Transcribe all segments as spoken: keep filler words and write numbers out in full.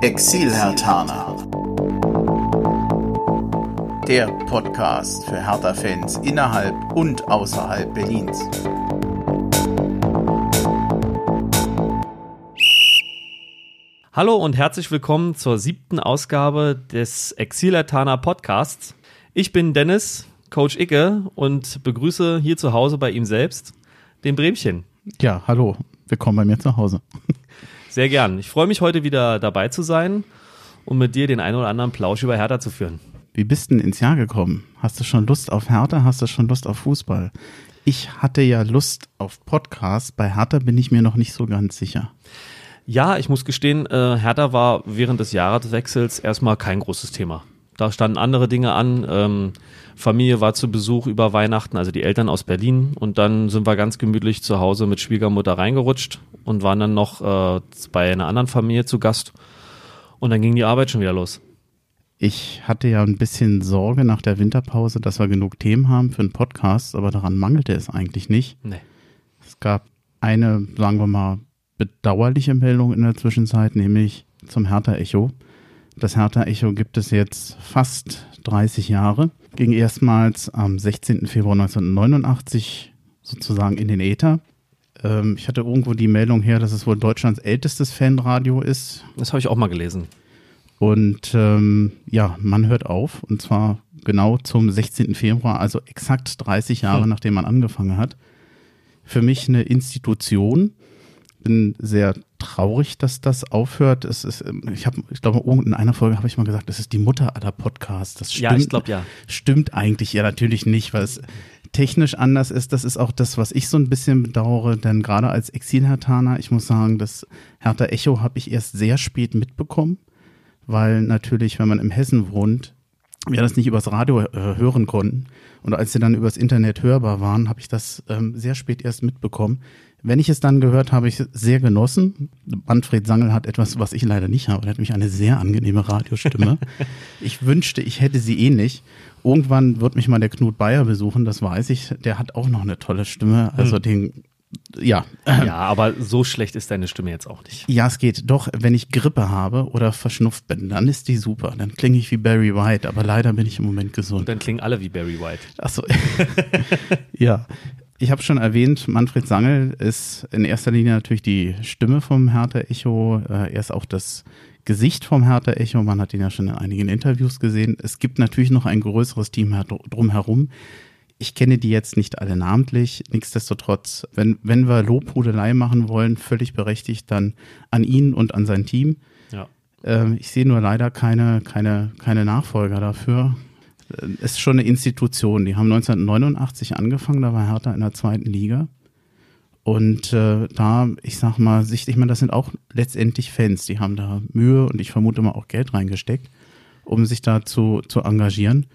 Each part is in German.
Exil-Herthaner. Der Podcast für Hertha-Fans innerhalb und außerhalb Berlins. Hallo und herzlich willkommen zur siebten Ausgabe des Exil-Herthaner Podcasts. Ich bin Dennis, Coach Icke, und begrüße hier zu Hause bei ihm selbst den Bremchen. Ja, hallo, willkommen bei mir zu Hause. Sehr gern. Ich freue mich, heute wieder dabei zu sein und mit dir den einen oder anderen Plausch über Hertha zu führen. Wie bist du denn ins Jahr gekommen? Hast du schon Lust auf Hertha? Hast du schon Lust auf Fußball? Ich hatte ja Lust auf Podcast. Bei Hertha bin ich mir noch nicht so ganz sicher. Ja, ich muss gestehen, äh, Hertha war während des Jahreswechsels erstmal kein großes Thema. Da standen andere Dinge an. Ähm, Familie war zu Besuch über Weihnachten, also die Eltern aus Berlin. Und dann sind wir ganz gemütlich zu Hause mit Schwiegermutter reingerutscht und waren dann noch äh, bei einer anderen Familie zu Gast. Und dann ging die Arbeit schon wieder los. Ich hatte ja ein bisschen Sorge nach der Winterpause, dass wir genug Themen haben für einen Podcast, aber daran mangelte es eigentlich nicht. Nee. Es gab eine, sagen wir mal, bedauerliche Meldung in der Zwischenzeit, nämlich zum Hertha-Echo. Das Hertha-Echo gibt es jetzt fast dreißig Jahre. Ging erstmals am sechzehnten Februar neunzehnhundertneunundachtzig sozusagen in den Äther. Ähm, ich hatte irgendwo die Meldung her, dass es wohl Deutschlands ältestes Fanradio ist. Das habe ich auch mal gelesen. Und ähm, ja, man hört auf, und zwar genau zum sechzehnten Februar, also exakt dreißig Jahre, hm. nachdem man angefangen hat. Für mich eine Institution. Bin sehr traurig, dass das aufhört. Es ist, ich habe, ich glaube, in einer Folge habe ich mal gesagt, es ist die Mutter aller Podcasts. Das stimmt, ja, ich glaube, ja. Stimmt eigentlich ja natürlich nicht, weil es technisch anders ist. Das ist auch das, was ich so ein bisschen bedauere, denn gerade als Exil-Herthaner, ich muss sagen, das Hertha-Echo habe ich erst sehr spät mitbekommen, weil natürlich, wenn man im Hessen wohnt, wir das nicht übers Radio äh, hören konnten. Und als sie dann übers Internet hörbar waren, habe ich das ähm, sehr spät erst mitbekommen. Wenn ich es dann gehört habe, ich es sehr genossen. Manfred Sangl hat etwas, was ich leider nicht habe. Er hat nämlich eine sehr angenehme Radiostimme. Ich wünschte, ich hätte sie ähnlich. Irgendwann wird mich mal der Knut Bayer besuchen, das weiß ich. Der hat auch noch eine tolle Stimme. Also hm. den, ja. Ja, aber so schlecht ist deine Stimme jetzt auch nicht. Ja, es geht. Doch, wenn ich Grippe habe oder verschnupft bin, dann ist die super. Dann klinge ich wie Barry White, aber leider bin ich im Moment gesund. Und dann klingen alle wie Barry White. Ach so. Ja. Ich habe schon erwähnt, Manfred Sangl ist in erster Linie natürlich die Stimme vom Hertha-Echo. Er ist auch das Gesicht vom Hertha-Echo. Man hat ihn ja schon in einigen Interviews gesehen. Es gibt natürlich noch ein größeres Team drumherum. Ich kenne die jetzt nicht alle namentlich. Nichtsdestotrotz, wenn, wenn wir Lobhudelei machen wollen, völlig berechtigt, dann an ihn und an sein Team. Ja. Äh, ich sehe nur leider keine, keine, keine Nachfolger dafür. Es ist schon eine Institution. Die haben neunzehnhundertneunundachtzig angefangen, da war Hertha in der zweiten Liga. Und äh, da, ich sag mal, ich meine, das sind auch letztendlich Fans, die haben da Mühe und ich vermute mal auch Geld reingesteckt, um sich da zu, zu engagieren.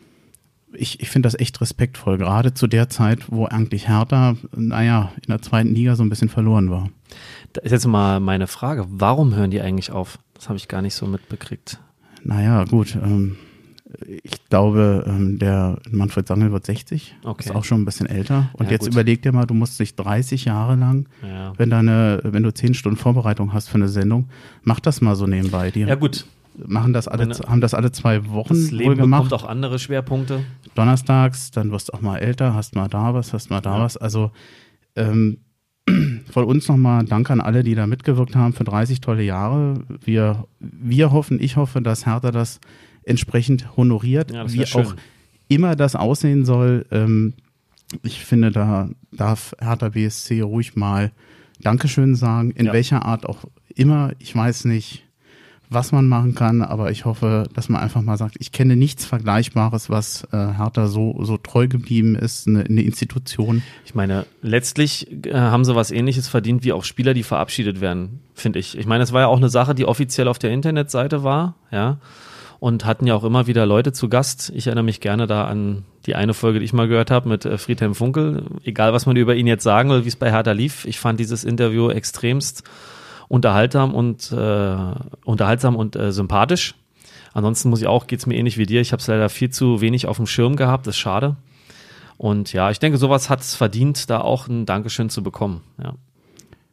Ich, ich finde das echt respektvoll, gerade zu der Zeit, wo eigentlich Hertha, naja, in der zweiten Liga so ein bisschen verloren war. Da ist jetzt mal meine Frage, warum hören die eigentlich auf? Das habe ich gar nicht so mitbekriegt. Naja, gut, ähm, ich glaube, der Manfred Sangl wird sechzig, okay. Ist auch schon ein bisschen älter. Und ja, jetzt gut. Überleg dir mal, du musst dich dreißig Jahre lang, ja. wenn, deine, wenn du zehn Stunden Vorbereitung hast für eine Sendung, mach das mal so nebenbei. Die ja gut. Machen das alle, Meine, haben das alle zwei Wochen das Leben wohl gemacht. bekommt auch andere Schwerpunkte. Donnerstags, dann wirst du auch mal älter, hast mal da was, hast mal da ja. was. Also ähm, von uns nochmal Dank an alle, die da mitgewirkt haben für dreißig tolle Jahre. Wir, wir hoffen, ich hoffe, dass Hertha das entsprechend honoriert, ja, wie schön. auch immer das aussehen soll. Ähm, ich finde, da darf Hertha B S C ruhig mal Dankeschön sagen, in ja. welcher Art auch immer. Ich weiß nicht, was man machen kann, aber ich hoffe, dass man einfach mal sagt, ich kenne nichts Vergleichbares, was äh, Hertha so, so treu geblieben ist, eine, eine Institution. Ich meine, letztlich äh, haben sie was Ähnliches verdient wie auch Spieler, die verabschiedet werden, finde ich. Ich meine, es war ja auch eine Sache, die offiziell auf der Internetseite war, ja, und hatten ja auch immer wieder Leute zu Gast. Ich erinnere mich gerne da an die eine Folge, die ich mal gehört habe mit äh, Friedhelm Funkel. Egal, was man über ihn jetzt sagen will, wie es bei Hertha lief, ich fand dieses Interview extremst unterhaltsam und äh, unterhaltsam und äh, sympathisch. Ansonsten muss ich auch, geht's mir ähnlich wie dir. Ich habe es leider viel zu wenig auf dem Schirm gehabt. Das ist schade. Und ja, ich denke, sowas hat es verdient, da auch ein Dankeschön zu bekommen. Ja.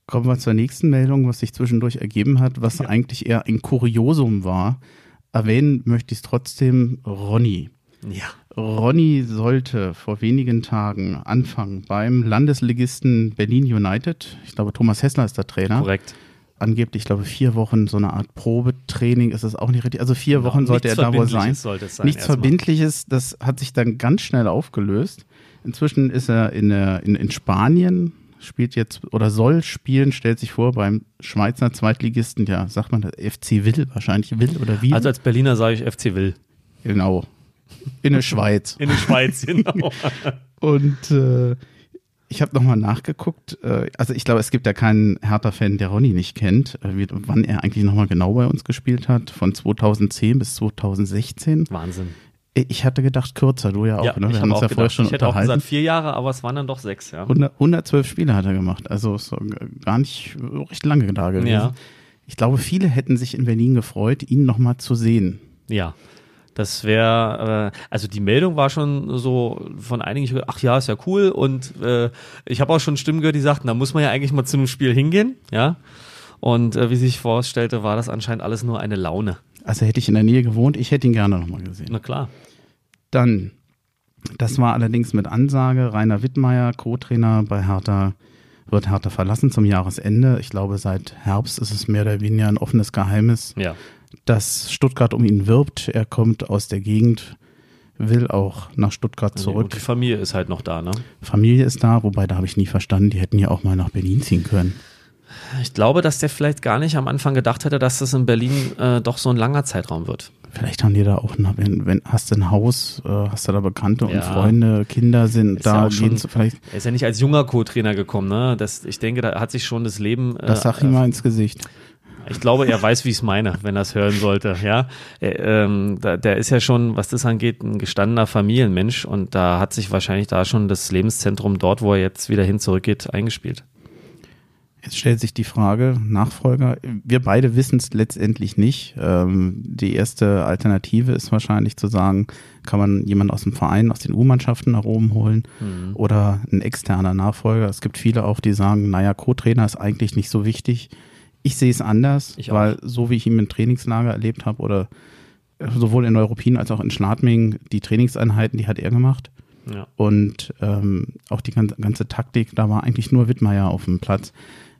Kommen wir zur nächsten Meldung, was sich zwischendurch ergeben hat, was ja. eigentlich eher ein Kuriosum war. Erwähnen möchte ich es trotzdem, Ronny. Ja. Ronny sollte vor wenigen Tagen anfangen beim Landesligisten Berlin United. Ich glaube, Thomas Hessler ist der Trainer. Korrekt. Angeblich, ich glaube, vier Wochen so eine Art Probetraining ist es auch nicht richtig. Also vier genau, Wochen sollte er da wohl sein. Sollte es sein nichts Verbindliches, das hat sich dann ganz schnell aufgelöst. Inzwischen ist er in, der, in, in Spanien, spielt jetzt oder soll spielen, stellt sich vor, beim Schweizer Zweitligisten, ja, sagt man das, F C Will, wahrscheinlich Will oder Will. Also als Berliner sage ich F C Will. Genau. In der Schweiz. In der Schweiz, genau. Und äh, ich habe nochmal nachgeguckt, äh, also ich glaube, es gibt ja keinen Hertha-Fan, der Ronny nicht kennt, äh, wie, wann er eigentlich nochmal genau bei uns gespielt hat, von zweitausendzehn bis zweitausendsechzehn. Wahnsinn. Ich hatte gedacht kürzer, du ja auch, ja, ne? Wir ich haben uns ja gedacht, vorher schon ich hätte unterhalten. auch gesagt vier Jahre, aber es waren dann doch sechs, ja. hundertzwölf Spiele hat er gemacht, also so gar nicht recht lange da gewesen. Ja. Ich glaube, viele hätten sich in Berlin gefreut, ihn nochmal zu sehen. Ja. Das wäre, äh, also die Meldung war schon so von einigen, ich ach ja, ist ja cool und äh, ich habe auch schon Stimmen gehört, die sagten, da muss man ja eigentlich mal zu einem Spiel hingehen, ja. Und äh, wie sich vorstellte, war das anscheinend alles nur eine Laune. Also hätte ich in der Nähe gewohnt, ich hätte ihn gerne nochmal gesehen. Na klar. Dann, das war allerdings mit Ansage, Rainer Wittmeier, Co-Trainer bei Hertha, wird Hertha verlassen zum Jahresende. Ich glaube, seit Herbst ist es mehr oder weniger ein offenes Geheimnis, ja. dass Stuttgart um ihn wirbt. Er kommt aus der Gegend, will auch nach Stuttgart zurück. Und die Familie ist halt noch da, ne? Familie ist da, wobei da habe ich nie verstanden, die hätten ja auch mal nach Berlin ziehen können. Ich glaube, dass der vielleicht gar nicht am Anfang gedacht hätte, dass das in Berlin äh, doch so ein langer Zeitraum wird. Vielleicht haben die da auch, wenn, wenn hast du ein Haus, äh, hast du da Bekannte und ja. Freunde, Kinder sind ist da. Ja schon, vielleicht. Er ist ja nicht als junger Co-Trainer gekommen, ne? Das, ich denke, da hat sich schon das Leben. Äh, das sag ihm mal ins Gesicht. Ich glaube, er weiß, wie ich es meine, wenn er es hören sollte. Ja, er, ähm, da, der ist ja schon, was das angeht, ein gestandener Familienmensch und da hat sich wahrscheinlich da schon das Lebenszentrum dort, wo er jetzt wieder hin zurückgeht, eingespielt. Jetzt stellt sich die Frage, Nachfolger, wir beide wissen es letztendlich nicht. Ähm, die erste Alternative ist wahrscheinlich zu sagen, kann man jemanden aus dem Verein, aus den U-Mannschaften nach oben holen mhm. oder ein externer Nachfolger. Es gibt viele auch, die sagen, naja, Co-Trainer ist eigentlich nicht so wichtig. Ich sehe es anders, ich weil so wie ich ihn im Trainingslager erlebt habe oder sowohl in Neuruppin als auch in Schladming, die Trainingseinheiten, die hat er gemacht. Ja. Und ähm, auch die ganze, ganze Taktik, da war eigentlich nur Wittmeier auf dem Platz.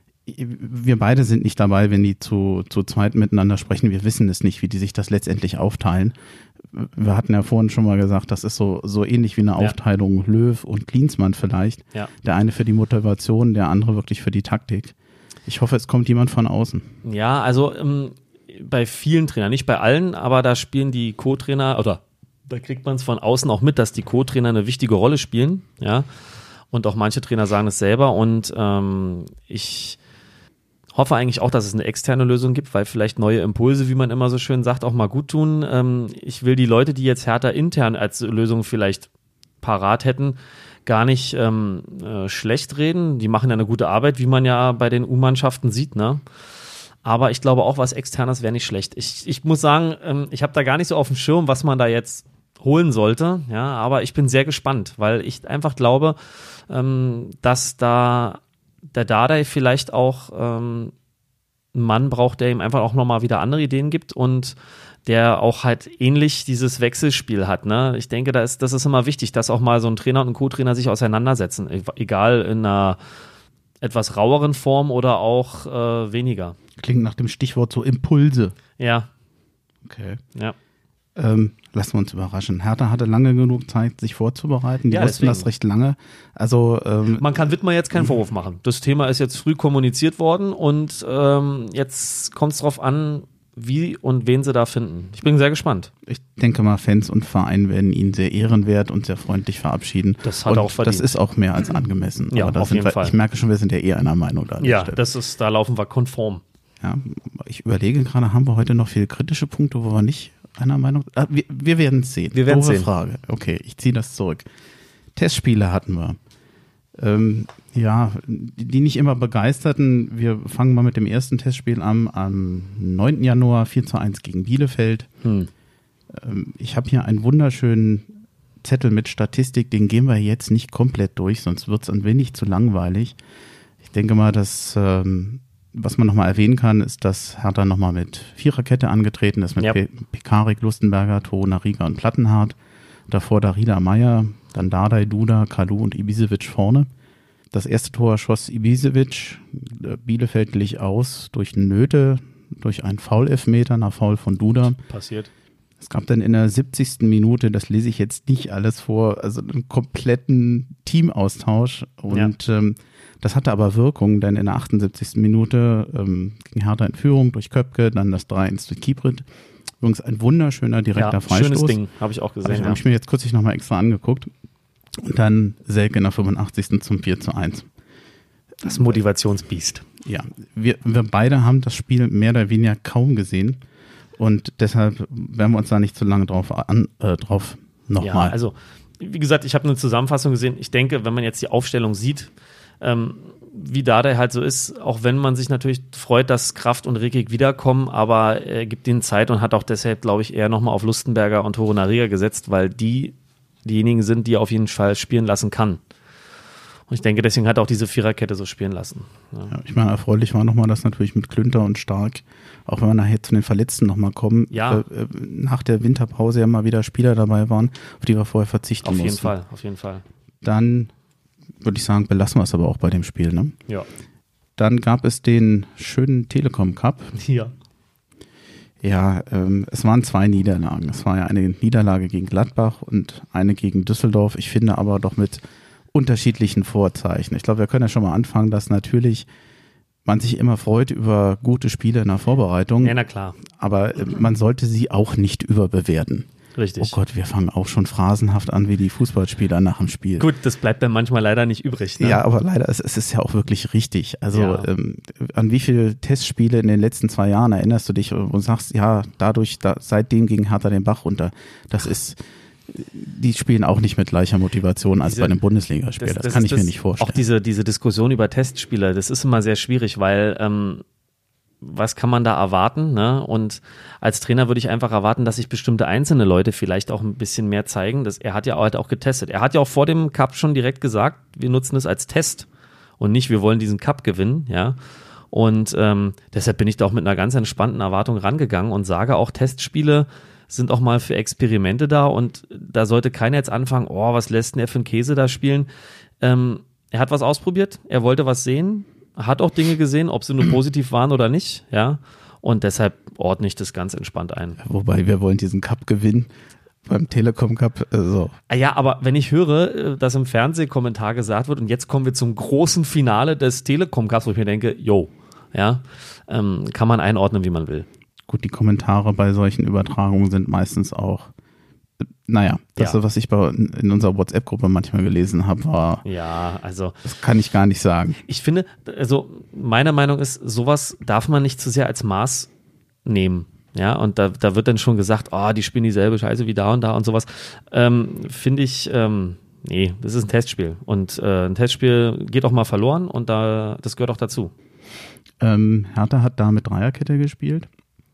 Wir beide sind nicht dabei, wenn die zu, zu zweit miteinander sprechen. Wir wissen es nicht, wie die sich das letztendlich aufteilen. Wir hatten ja vorhin schon mal gesagt, das ist so, so ähnlich wie eine Aufteilung ja. Löw und Klinsmann vielleicht. Ja. Der eine für die Motivation, der andere wirklich für die Taktik. Ich hoffe, es kommt jemand von außen. Ja, also ähm, bei vielen Trainern, nicht bei allen, aber da spielen die Co-Trainer, oder da kriegt man es von außen auch mit, dass die Co-Trainer eine wichtige Rolle spielen. Ja, und auch manche Trainer sagen es selber und ähm, ich hoffe eigentlich auch, dass es eine externe Lösung gibt, weil vielleicht neue Impulse, wie man immer so schön sagt, auch mal gut tun. Ähm, ich will die Leute, die jetzt Hertha intern als Lösung vielleicht parat hätten, gar nicht ähm, äh, schlecht reden. Die machen ja eine gute Arbeit, wie man ja bei den U-Mannschaften sieht, ne? Aber ich glaube auch, was Externes wäre nicht schlecht. Ich, ich muss sagen, ähm, ich habe da gar nicht so auf dem Schirm, was man da jetzt holen sollte, ja, aber ich bin sehr gespannt, weil ich einfach glaube, ähm, dass da der Dardai vielleicht auch ähm, einen Mann braucht, der ihm einfach auch nochmal wieder andere Ideen gibt und der auch halt ähnlich dieses Wechselspiel hat. Ne? Ich denke, da ist, das ist immer wichtig, dass auch mal so ein Trainer und ein Co-Trainer sich auseinandersetzen, egal in einer etwas raueren Form oder auch äh, weniger. Klingt nach dem Stichwort so Impulse. Ja. Okay. Ja. Ähm, lassen wir uns überraschen. Hertha hatte lange genug Zeit, sich vorzubereiten. Die ja, wussten deswegen. das recht lange. Also ähm, man kann Wittmer jetzt keinen Vorwurf machen. Das Thema ist jetzt früh kommuniziert worden und ähm, jetzt kommt es drauf an, wie und wen sie da finden. Ich bin sehr gespannt. Ich denke mal, Fans und Verein werden ihn sehr ehrenwert und sehr freundlich verabschieden. Das hat und er auch verdient. Das ist auch mehr als angemessen. Ja, aber da auf sind jeden wir, Fall. Ich merke schon, wir sind ja eher einer Meinung da. Ja, das ist, da laufen wir konform. Ja, ich überlege gerade, haben wir heute noch viele kritische Punkte, wo wir nicht einer Meinung sind? Ah, wir, wir werden es sehen. Wir werden sehen. Frage. Okay, ich ziehe das zurück. Testspiele hatten wir. Ähm, ja, die nicht immer begeisterten. Wir fangen mal mit dem ersten Testspiel an, am neunten Januar, vier zu eins gegen Bielefeld. Hm. Ähm, ich habe hier einen wunderschönen Zettel mit Statistik, den gehen wir jetzt nicht komplett durch, sonst wird es ein wenig zu langweilig. Ich denke mal, dass, ähm, was man nochmal erwähnen kann, ist, dass Hertha nochmal mit Viererkette angetreten ist, mit Ja. Pe- Pekarik, Lustenberger, Torunariga und Plattenhardt. Davor Darida Meier, dann Dardai, Duda, Kalu und Ibisevic vorne. Das erste Tor schoss Ibisevic, Bielefeld glich aus durch Nöte, durch einen Foul-Elfmeter nach Foul von Duda. Passiert. Es gab dann in der siebzigsten Minute, das lese ich jetzt nicht alles vor, also einen kompletten Teamaustausch. Und ja. ähm, das hatte aber Wirkung, denn in der achtundsiebzigsten Minute ähm, ging Hertha in Führung durch Köpke, dann das drei eins durch Kibrit. Übrigens ein wunderschöner direkter ja, Freistoß. Schönes Ding, habe ich auch gesehen. Habe ich, ja. hab ich mir jetzt kürzlich nochmal extra angeguckt. Und dann Selke in der fünfundachtzigsten zum vier zu eins. Das Motivationsbiest. Ja, wir, wir beide haben das Spiel mehr oder weniger kaum gesehen. Und deshalb werden wir uns da nicht zu lange drauf an, äh, drauf nochmal. Ja, also wie gesagt, ich habe eine Zusammenfassung gesehen. Ich denke, wenn man jetzt die Aufstellung sieht, ähm, wie da der halt so ist, auch wenn man sich natürlich freut, dass Kraft und Rekik wiederkommen, aber er gibt ihnen Zeit und hat auch deshalb, glaube ich, eher nochmal auf Lustenberger und Torunariga gesetzt, weil die diejenigen sind, die er auf jeden Fall spielen lassen kann. Und ich denke, deswegen hat er auch diese Viererkette so spielen lassen. Ja. Ja, ich meine, erfreulich war nochmal, dass natürlich mit Klünter und Stark, auch wenn wir nachher zu den Verletzten nochmal kommen, ja. äh, nach der Winterpause ja mal wieder Spieler dabei waren, auf die wir vorher verzichten auf mussten. Auf jeden Fall, auf jeden Fall. Dann würde ich sagen, belassen wir es aber auch bei dem Spiel. Ne? Ja. Dann gab es den schönen Telekom Cup. Ja. Ja, ähm, es waren zwei Niederlagen. Es war ja eine Niederlage gegen Gladbach und eine gegen Düsseldorf. Ich finde aber doch mit unterschiedlichen Vorzeichen. Ich glaube, wir können ja schon mal anfangen, dass natürlich man sich immer freut über gute Spiele in der Vorbereitung. Ja, na klar. Aber äh, man sollte sie auch nicht überbewerten. Richtig. Oh Gott, wir fangen auch schon phrasenhaft an wie die Fußballspieler nach dem Spiel. Gut, das bleibt dann manchmal leider nicht übrig. Ne? Ja, aber leider, es, es ist ja auch wirklich richtig. Also ja. ähm, an wie viele Testspiele in den letzten zwei Jahren erinnerst du dich und sagst, ja, dadurch, da, seitdem ging Hertha den Bach runter. Das ist, die spielen auch nicht mit gleicher Motivation als diese, bei einem Bundesligaspiel. Das, das, das kann ich das, mir nicht vorstellen. Auch diese, diese Diskussion über Testspieler, das ist immer sehr schwierig, weil ähm, was kann man da erwarten? Ne? Und als Trainer würde ich einfach erwarten, dass sich bestimmte einzelne Leute vielleicht auch ein bisschen mehr zeigen. Das, er hat ja halt auch getestet. Er hat ja auch vor dem Cup schon direkt gesagt, wir nutzen es als Test und nicht, wir wollen diesen Cup gewinnen. Ja. Und ähm, deshalb bin ich da auch mit einer ganz entspannten Erwartung rangegangen und sage auch, Testspiele sind auch mal für Experimente da und da sollte keiner jetzt anfangen, oh, was lässt denn er für einen Käse da spielen? Ähm, er hat was ausprobiert, er wollte was sehen, hat auch Dinge gesehen, ob sie nur positiv waren oder nicht, ja. Und deshalb ordne ich das ganz entspannt ein. Wobei, wir wollen diesen Cup gewinnen beim Telekom Cup. Äh, so. Ja, aber wenn ich höre, dass im Fernsehkommentar gesagt wird, und jetzt kommen wir zum großen Finale des Telekom Cups, wo ich mir denke, yo, ja, ähm, kann man einordnen, wie man will. Gut, die Kommentare bei solchen Übertragungen sind meistens auch, naja, das, ja. was ich bei, in unserer WhatsApp-Gruppe manchmal gelesen habe, war, ja, also das kann ich gar nicht sagen. Ich finde, also meine Meinung ist, sowas darf man nicht zu sehr als Maß nehmen. Ja, und da, da wird dann schon gesagt, oh, die spielen dieselbe Scheiße wie da und da und sowas. Ähm, finde ich, ähm, nee, das ist ein Testspiel. Und äh, ein Testspiel geht auch mal verloren und da, das gehört auch dazu. Ähm, Hertha hat da mit Dreierkette gespielt.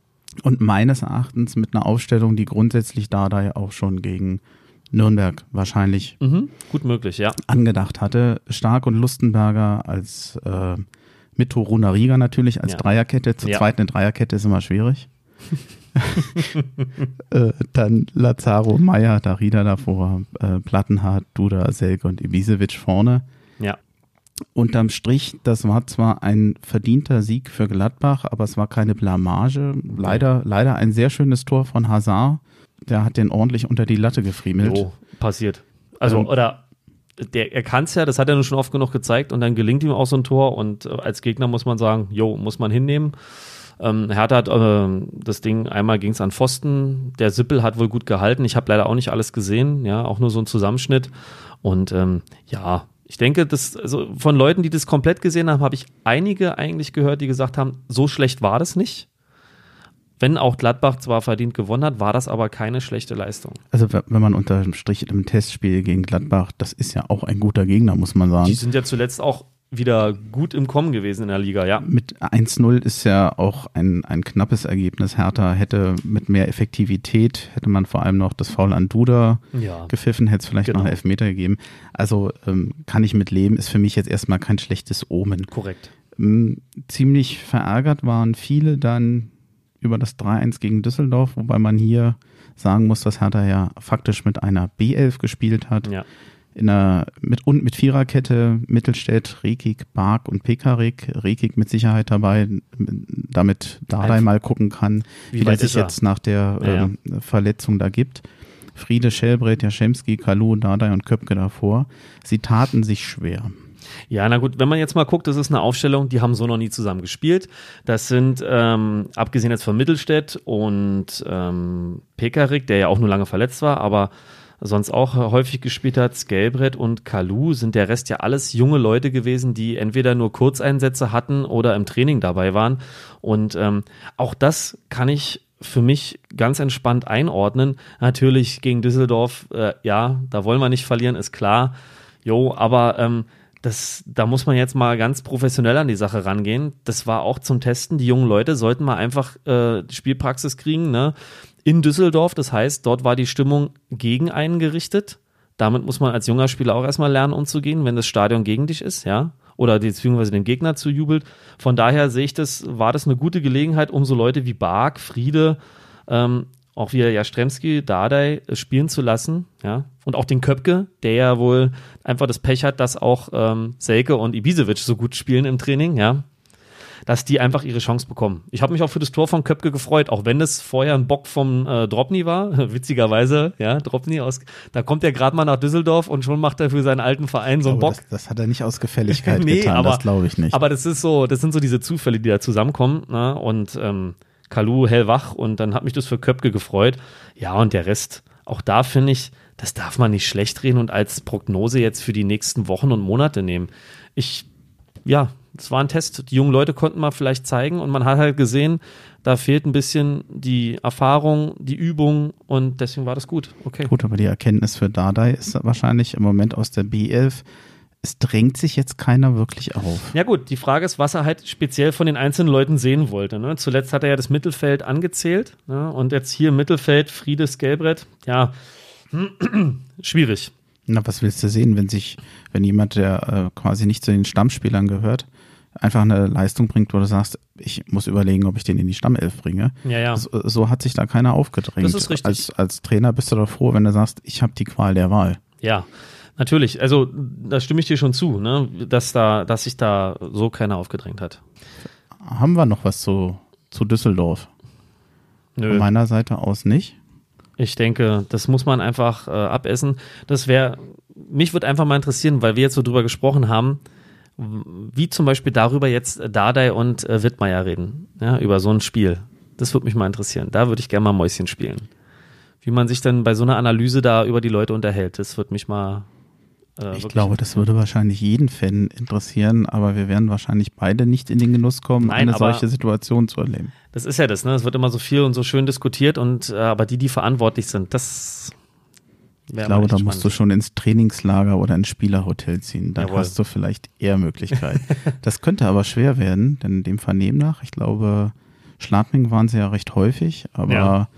Und meines Erachtens mit einer Aufstellung, die grundsätzlich Dardai auch schon gegen Nürnberg wahrscheinlich mhm, gut möglich, ja. angedacht hatte. Stark und Lustenberger als äh, mit Torunariga natürlich als ja. Dreierkette. Zu ja. zweit eine Dreierkette ist immer schwierig. äh, dann Lazaro, Meier, Darida davor, äh, Plattenhardt, Duda, Selke und Ibisevic vorne. Ja. Unterm Strich, das war zwar ein verdienter Sieg für Gladbach, aber es war keine Blamage. Leider, leider ein sehr schönes Tor von Hazard. Der hat den ordentlich unter die Latte gefriemelt. Jo, passiert. Also, ähm, oder der, er kann es ja, das hat er nun schon oft genug gezeigt und dann gelingt ihm auch so ein Tor und äh, als Gegner muss man sagen, jo, muss man hinnehmen. Ähm, Hertha hat äh, das Ding, einmal ging es an Pfosten, der Sippel hat wohl gut gehalten. Ich habe leider auch nicht alles gesehen, ja, auch nur so ein Zusammenschnitt. Und ähm, ja, ich denke, dass, also von Leuten, die das komplett gesehen haben, habe ich einige eigentlich gehört, die gesagt haben, so schlecht war das nicht. Wenn auch Gladbach zwar verdient gewonnen hat, war das aber keine schlechte Leistung. Also wenn man unter dem Strich im Testspiel gegen Gladbach, das ist ja auch ein guter Gegner, muss man sagen. Die sind ja zuletzt auch wieder gut im Kommen gewesen in der Liga, ja. Mit eins null ist ja auch ein, ein knappes Ergebnis. Hertha hätte mit mehr Effektivität, hätte man vor allem noch das Foul an Duda Ja. gepfiffen, hätte es vielleicht Genau. noch einen Elfmeter gegeben. Also ähm, kann ich mit leben, ist für mich jetzt erstmal kein schlechtes Omen. Korrekt. Ähm, ziemlich verärgert waren viele dann über das drei eins gegen Düsseldorf, wobei man hier sagen muss, dass Hertha ja faktisch mit einer B elf gespielt hat. Ja. In einer, mit, und mit Viererkette, Mittelstädt, Rekik, Bark und Pekarik. Rekik mit Sicherheit dabei, damit Dardai Einfach. mal gucken kann, Wie wie, der weit sich ist er? jetzt nach der Ja, ja. ähm, Verletzung da gibt. Friede, Schellbrett, Jaschemski, Kalu, Dardai und Köpke davor. Sie taten sich schwer. Ja, na gut, wenn man jetzt mal guckt, das ist eine Aufstellung, die haben so noch nie zusammen gespielt. Das sind, ähm, abgesehen jetzt von Mittelstädt und ähm, Pekarik, der ja auch nur lange verletzt war, aber sonst auch häufig gespielt hat, Skelbrett und Kalu, sind der Rest ja alles junge Leute gewesen, die entweder nur Kurzeinsätze hatten oder im Training dabei waren. Und ähm, auch das kann ich für mich ganz entspannt einordnen. Natürlich gegen Düsseldorf, äh, ja, da wollen wir nicht verlieren, ist klar. Jo, aber ähm, das, da muss man jetzt mal ganz professionell an die Sache rangehen. Das war auch zum Testen. Die jungen Leute sollten mal einfach äh, Spielpraxis kriegen, ne? In Düsseldorf. Das heißt, dort war die Stimmung gegen einen gerichtet. Damit muss man als junger Spieler auch erstmal lernen, umzugehen, wenn das Stadion gegen dich ist, ja. Oder beziehungsweise dem Gegner zujubelt. Von daher sehe ich das, war das eine gute Gelegenheit, um so Leute wie Bark, Friede, ähm, auch wie Jastremski, Dardai äh, spielen zu lassen, ja. Und auch den Köpke, der ja wohl einfach das Pech hat, dass auch ähm, Selke und Ibisevic so gut spielen im Training, ja. Dass die einfach ihre Chance bekommen. Ich habe mich auch für das Tor von Köpke gefreut, auch wenn es vorher ein Bock vom äh, Dropny war, witzigerweise, ja, Dropny aus, da kommt er gerade mal nach Düsseldorf und schon macht er für seinen alten Verein so einen Bock. Das, das hat er nicht aus Gefälligkeit Nee, getan, aber- das glaube ich nicht. Aber das ist so, das sind so diese Zufälle, die da zusammenkommen, ne? Und ähm, Kalu hellwach und dann hat mich das für Köpke gefreut. Ja, und der Rest, auch da finde ich, das darf man nicht schlecht reden und als Prognose jetzt für die nächsten Wochen und Monate nehmen. Ich, ja, es war ein Test. Die jungen Leute konnten mal vielleicht zeigen und man hat halt gesehen, da fehlt ein bisschen die Erfahrung, die Übung und deswegen war das gut. Okay. Gut, aber die Erkenntnis für Dardai ist wahrscheinlich im Moment aus der B elf, es drängt sich jetzt keiner wirklich auf. Ja gut, die Frage ist, was er halt speziell von den einzelnen Leuten sehen wollte. Ne? Zuletzt hat er ja das Mittelfeld angezählt, ne? Und jetzt hier im Mittelfeld Friede, Skelbrett, ja, schwierig. Na, was willst du sehen, wenn sich, wenn jemand, der äh, quasi nicht zu den Stammspielern gehört, einfach eine Leistung bringt, wo du sagst, ich muss überlegen, ob ich den in die Stammelf bringe. Ja, ja. So, so hat sich da keiner aufgedrängt. Das ist richtig. Als, als Trainer bist du doch froh, wenn du sagst, ich habe die Qual der Wahl. Ja, natürlich. Also da stimme ich dir schon zu, ne? dass da, dass sich da so keiner aufgedrängt hat. Haben wir noch was zu, zu Düsseldorf? Von Nö. meiner Seite aus nicht. Ich denke, das muss man einfach äh, abessen. Das wäre, mich würde einfach mal interessieren, weil wir jetzt so drüber gesprochen haben, wie zum Beispiel darüber jetzt Dardai und äh, Wittmeier reden, ja, über so ein Spiel. Das würde mich mal interessieren. Da würde ich gerne mal Mäuschen spielen. Wie man sich dann bei so einer Analyse da über die Leute unterhält, das würde mich mal äh, Ich wirklich- glaube, das würde wahrscheinlich jeden Fan interessieren, aber wir werden wahrscheinlich beide nicht in den Genuss kommen, Nein, eine aber- solche Situation zu erleben. Das ist ja das, ne? Es wird immer so viel und so schön diskutiert und äh, aber die, die verantwortlich sind, das Ich glaube, da musst du schon ins Trainingslager oder ins Spielerhotel ziehen. Dann Jawohl. hast du vielleicht eher Möglichkeiten. Das könnte aber schwer werden, denn dem Vernehmen nach, ich glaube, Schladming waren sie ja recht häufig, aber Ja.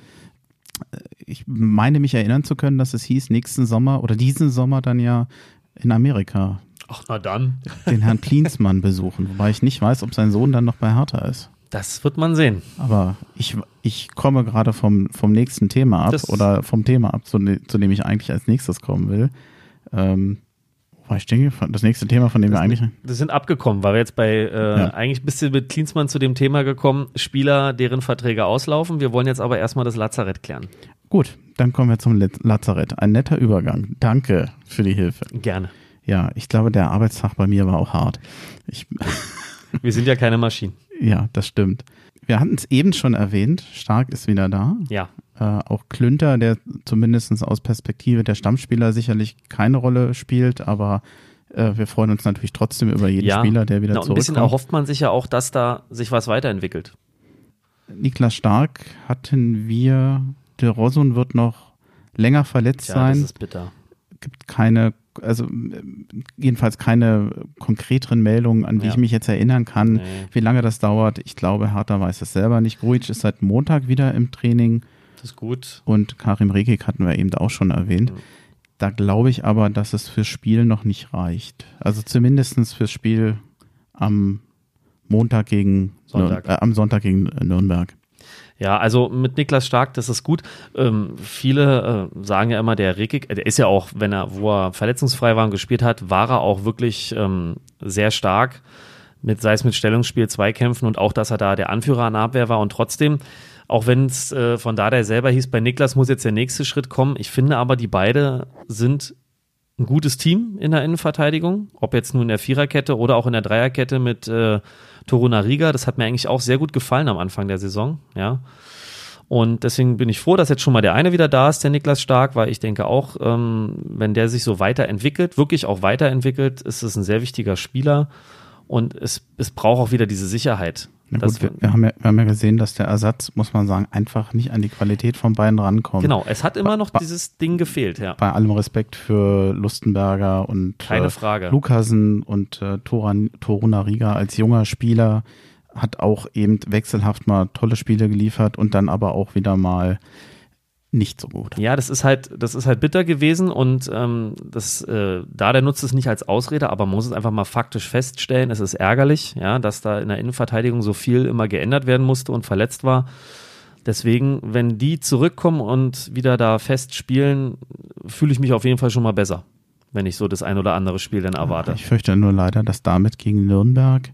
ich meine mich erinnern zu können, dass es hieß, nächsten Sommer oder diesen Sommer dann ja in Amerika Ach, na dann. den Herrn Klinsmann besuchen, wobei ich nicht weiß, ob sein Sohn dann noch bei Hertha ist. Das wird man sehen. Aber ich, ich komme gerade vom, vom nächsten Thema ab Das- oder vom Thema ab, zu, ne- zu dem ich eigentlich als nächstes kommen will. Ähm, wo war ich denke, das nächste Thema, von dem wir eigentlich. Wir sind abgekommen, weil wir jetzt bei, äh, Ja. eigentlich bist du mit Klinsmann zu dem Thema gekommen, Spieler, deren Verträge auslaufen. Wir wollen jetzt aber erstmal das Lazarett klären. Gut, dann kommen wir zum Let- Lazarett. Ein netter Übergang. Danke für die Hilfe. Gerne. Ja, ich glaube, der Arbeitstag bei mir war auch hart. Ich, Wir sind ja keine Maschinen. ja, das stimmt. Wir hatten es eben schon erwähnt. Stark ist wieder da. Ja. Äh, auch Klünter, der zumindest aus Perspektive der Stammspieler sicherlich keine Rolle spielt, aber äh, wir freuen uns natürlich trotzdem über jeden ja. Spieler, der wieder Na, und ein bisschen zurückkommt. erhofft man sich ja auch, dass da sich was weiterentwickelt. Niklas Stark hatten wir, der Rosun wird noch länger verletzt Ja, sein. das ist bitter. Gibt keine also jedenfalls keine konkreteren Meldungen, an die Ja. ich mich jetzt erinnern kann, Nee. wie lange das dauert. Ich glaube, Hertha weiß es selber nicht. Grujic ist seit Montag wieder im Training Das ist gut. und Karim Rekik hatten wir eben auch schon erwähnt. Mhm. Da glaube ich aber, dass es fürs Spiel noch nicht reicht. Also zumindest fürs Spiel am Montag gegen Sonntag. Nür- äh, am Sonntag gegen Nürnberg. Ja, also mit Niklas Stark, das ist gut. Ähm, viele äh, sagen ja immer, der Rekik, der ist ja auch, wenn er, wo er verletzungsfrei war und gespielt hat, war er auch wirklich ähm, sehr stark, mit, sei es mit Stellungsspiel, Zweikämpfen und auch, dass er da der Anführer an der Abwehr war und trotzdem, auch wenn es äh, von da der selber hieß, bei Niklas muss jetzt der nächste Schritt kommen. Ich finde aber, die beide sind ein gutes Team in der Innenverteidigung, ob jetzt nur in der Viererkette oder auch in der Dreierkette mit äh, Torunariga. Das hat mir eigentlich auch sehr gut gefallen am Anfang der Saison, ja. Und deswegen bin ich froh, dass jetzt schon mal der eine wieder da ist, der Niklas Stark, weil ich denke auch, ähm, wenn der sich so weiterentwickelt, wirklich auch weiterentwickelt, ist es ein sehr wichtiger Spieler und es, es braucht auch wieder diese Sicherheit. Na dass gut, wir, wir, haben ja, wir haben ja gesehen, dass der Ersatz, muss man sagen, einfach nicht an die Qualität von beiden rankommt. Genau, es hat immer noch Ba- dieses Ding gefehlt, ja. Bei allem Respekt für Lustenberger und Keine äh, Frage. Lukasen und äh, Toran, Torunariga als junger Spieler hat auch eben wechselhaft mal tolle Spiele geliefert und dann aber auch wieder mal nicht so gut. Ja, das ist halt, das ist halt bitter gewesen und ähm, das, äh, da der nutzt es nicht als Ausrede, aber man muss es einfach mal faktisch feststellen, es ist ärgerlich, ja, dass da in der Innenverteidigung so viel immer geändert werden musste und verletzt war. Deswegen, wenn die zurückkommen und wieder da fest spielen, fühle ich mich auf jeden Fall schon mal besser, wenn ich so das ein oder andere Spiel dann erwarte. Ich fürchte nur leider, dass damit gegen Nürnberg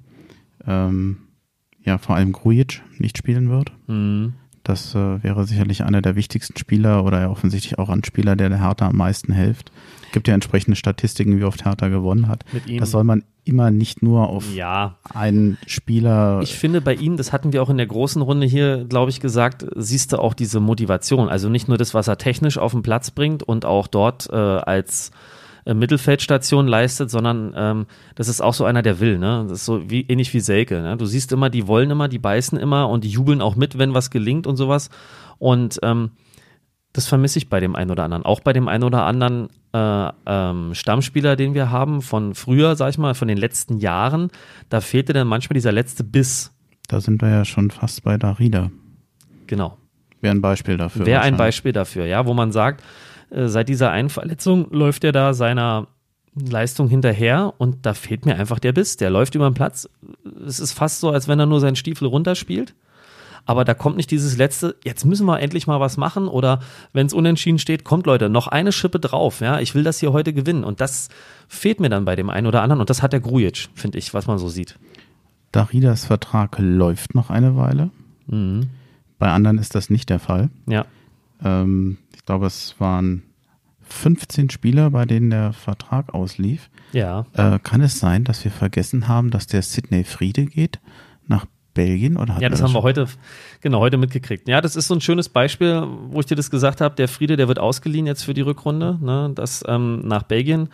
ähm, ja vor allem Grujic nicht spielen wird. Mhm. Das äh, wäre sicherlich einer der wichtigsten Spieler oder ja offensichtlich auch ein Spieler, der der Hertha am meisten hilft. Es gibt ja entsprechende Statistiken, wie oft Hertha gewonnen hat. Mit ihm. Das soll man immer nicht nur auf Ja, einen Spieler. ich finde bei ihm, das hatten wir auch in der großen Runde hier, glaube ich, gesagt, siehst du auch diese Motivation. Also nicht nur das, was er technisch auf den Platz bringt und auch dort äh, als äh, Mittelfeldstation leistet, sondern ähm, das ist auch so einer, der will. Ne? Das ist so wie, ähnlich wie Selke. Ne? Du siehst immer, die wollen immer, die beißen immer und die jubeln auch mit, wenn was gelingt und sowas. Und ähm, das vermisse ich bei dem einen oder anderen. Auch bei dem einen oder anderen äh, ähm, Stammspieler, den wir haben, von früher, sag ich mal, von den letzten Jahren, da fehlte dann manchmal dieser letzte Biss. Da sind wir ja schon fast bei Darida. Genau. Wäre ein Beispiel dafür. Wäre ein wahrscheinlich. Beispiel dafür, ja, wo man sagt, äh, seit dieser einen Verletzung läuft er da seiner Leistung hinterher und da fehlt mir einfach der Biss. Der läuft über den Platz. Es ist fast so, als wenn er nur seinen Stiefel runterspielt. Aber da kommt nicht dieses letzte, jetzt müssen wir endlich mal was machen oder wenn es unentschieden steht, kommt Leute, noch eine Schippe drauf, ja, ich will das hier heute gewinnen und das fehlt mir dann bei dem einen oder anderen und das hat der Grujic, finde ich, was man so sieht. Daridas Vertrag läuft noch eine Weile. Mhm. Bei anderen ist das nicht der Fall. Ja, Ähm, ich glaube, es waren fünfzehn Spieler, bei denen der Vertrag auslief. ja. Äh, kann es sein, dass wir vergessen haben, dass der Sidney Friede geht nach Belgien? Oder Ja, das haben wir heute, genau, heute mitgekriegt. Ja, das ist so ein schönes Beispiel, wo ich dir das gesagt habe, der Friede, der wird ausgeliehen jetzt für die Rückrunde, ne, das ähm, nach Belgien.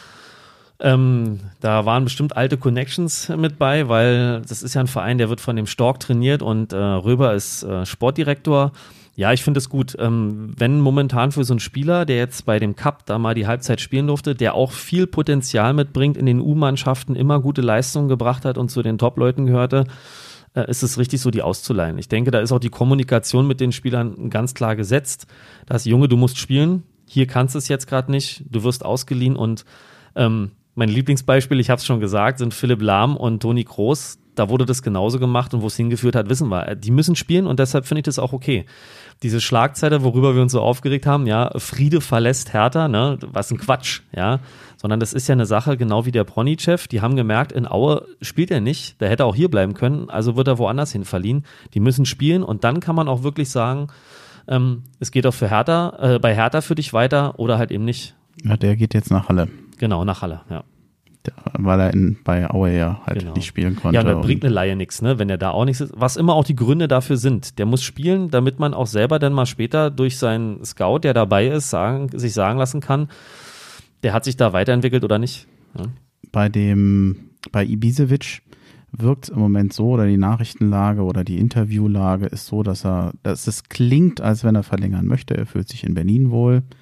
Ähm, da waren bestimmt alte Connections mit bei, weil das ist ja ein Verein, der wird von dem Stork trainiert und äh, Röber ist äh, Sportdirektor. Ja, ich finde es gut. Ähm, wenn momentan für so einen Spieler, der jetzt bei dem Cup da mal die Halbzeit spielen durfte, der auch viel Potenzial mitbringt, in den U-Mannschaften immer gute Leistungen gebracht hat und zu den Top-Leuten gehörte, äh, ist es richtig so, die auszuleihen. Ich denke, da ist auch die Kommunikation mit den Spielern ganz klar gesetzt. Da ist, Junge, du musst spielen, hier kannst du es jetzt gerade nicht, du wirst ausgeliehen und ähm, mein Lieblingsbeispiel, ich habe es schon gesagt, sind Philipp Lahm und Toni Kroos. Da wurde das genauso gemacht und wo es hingeführt hat, wissen wir. Die müssen spielen und deshalb finde ich das auch okay. Diese Schlagzeile, worüber wir uns so aufgeregt haben, ja, Friede verlässt Hertha, ne, was ein Quatsch, ja, sondern das ist ja eine Sache, genau wie der Pronicev, die haben gemerkt, in Aue spielt er nicht, der hätte auch hier bleiben können, also wird er woanders hin verliehen. Die müssen spielen und dann kann man auch wirklich sagen, ähm, es geht auch für Hertha, äh, bei Hertha für dich weiter oder halt eben nicht. Ja, der geht jetzt nach Halle. Genau, nach Halle, ja. Der, weil er in, bei Aue ja halt Genau. nicht spielen konnte. Ja, da bringt eine Laie nichts, ne? Wenn er da auch nichts ist. Was immer auch die Gründe dafür sind. Der muss spielen, damit man auch selber dann mal später durch seinen Scout, der dabei ist, sagen, sich sagen lassen kann, der hat sich da weiterentwickelt oder nicht. Ja. Bei dem, bei Ibisevic wirkt es im Moment so, oder die Nachrichtenlage oder die Interviewlage ist so, dass er, dass es klingt, als wenn er verlängern möchte. Er fühlt sich in Berlin wohl